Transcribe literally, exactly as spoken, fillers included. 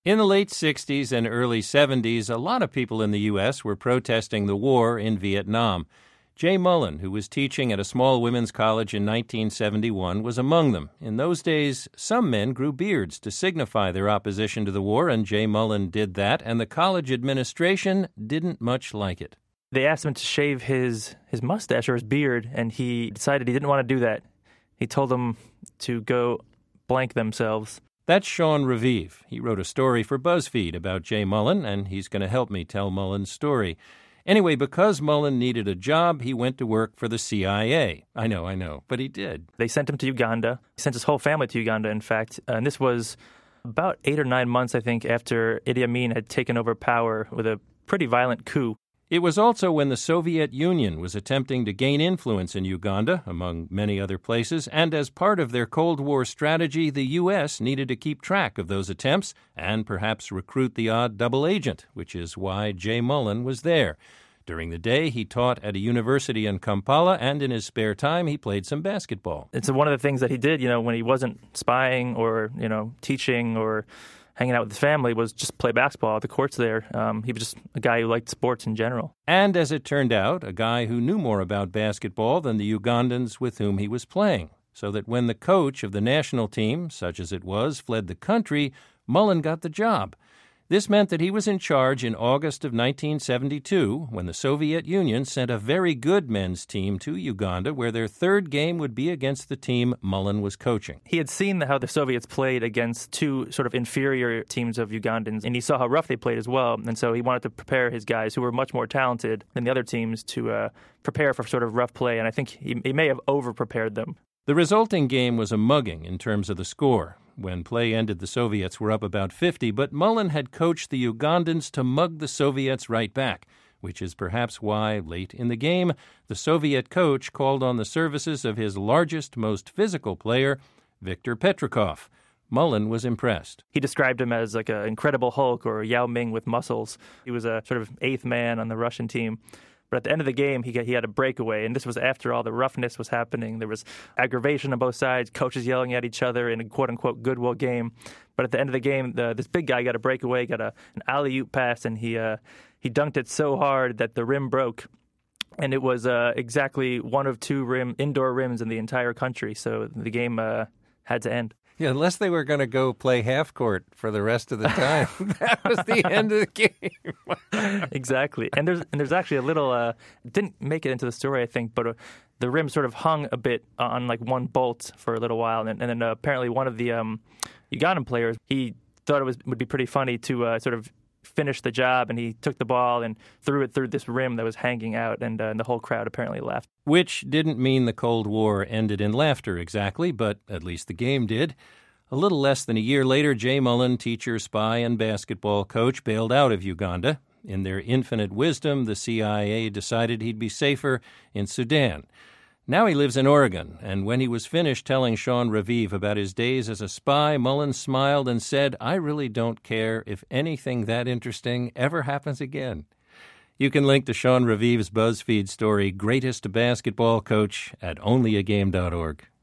In the late sixties and early seventies, a lot of people in the U S were protesting the war in Vietnam. Jay Mullen, who was teaching at a small women's college in nineteen seventy-one, was among them. In those days, some men grew beards to signify their opposition to the war, and Jay Mullen did that, and the college administration didn't much like it. They asked him to shave his, his mustache or his beard, and he decided he didn't want to do that. He told them to go blank themselves. That's Sean Revive. He wrote a story for BuzzFeed about Jay Mullen, and he's going to help me tell Mullen's story. Anyway, because Mullen needed a job, he went to work for the C I A. I know, I know, but he did. They sent him to Uganda. He sent his whole family to Uganda, in fact. Uh, and this was about eight or nine months, I think, after Idi Amin had taken over power with a pretty violent coup. It was also when the Soviet Union was attempting to gain influence in Uganda, among many other places, and as part of their Cold War strategy, the U S needed to keep track of those attempts and perhaps recruit the odd double agent, which is why Jay Mullen was there. During the day, he taught at a university in Kampala, and in his spare time, he played some basketball. It's one of the things that he did, you know, when he wasn't spying or, you know, teaching or hanging out with his family, was just play basketball at the courts there. Um, he was just a guy who liked sports in general. And as it turned out, a guy who knew more about basketball than the Ugandans with whom he was playing. So that when the coach of the national team, such as it was, fled the country, Mullen got the job. This meant that he was in charge in August of nineteen seventy-two, when the Soviet Union sent a very good men's team to Uganda, where their third game would be against the team Mullen was coaching. He had seen how the Soviets played against two sort of inferior teams of Ugandans, and he saw how rough they played as well. And so he wanted to prepare his guys, who were much more talented than the other teams, to uh, prepare for sort of rough play. And I think he, he may have over-prepared them. The resulting game was a mugging in terms of the score. When play ended, the Soviets were up about fifty, but Mullen had coached the Ugandans to mug the Soviets right back, which is perhaps why, late in the game, the Soviet coach called on the services of his largest, most physical player, Viktor Petrikov. Mullen was impressed. He described him as like an Incredible Hulk or Yao Ming with muscles. He was a sort of eighth man on the Russian team. But at the end of the game, he got, he had a breakaway, and this was after all the roughness was happening. There was aggravation on both sides, coaches yelling at each other in a quote-unquote goodwill game. But at the end of the game, the, this big guy got a breakaway, got a, an alley-oop pass, and he uh, he dunked it so hard that the rim broke. And it was uh, exactly one of two rim indoor rims in the entire country, so the game uh, had to end. Yeah, unless they were going to go play half court for the rest of the time. That was the end of the game. Exactly. And there's and there's actually a little, uh, didn't make it into the story, I think, but uh, the rim sort of hung a bit on like one bolt for a little while. And, and then uh, apparently one of the um, Ugandan players, he thought it was would be pretty funny to uh, sort of finish the job, and he took the ball and threw it through this rim that was hanging out, and, uh, and the whole crowd apparently laughed. Which didn't mean the Cold War ended in laughter exactly, but at least the game did. A little less than a year later, Jay Mullen, teacher, spy, and basketball coach, bailed out of Uganda. In their infinite wisdom, the C I A decided he'd be safer in Sudan. Now he lives in Oregon, and when he was finished telling Sean Revive about his days as a spy, Mullen smiled and said, "I really don't care if anything that interesting ever happens again." You can link to Sean Revive's BuzzFeed story, Greatest Basketball Coach, at only a game dot org.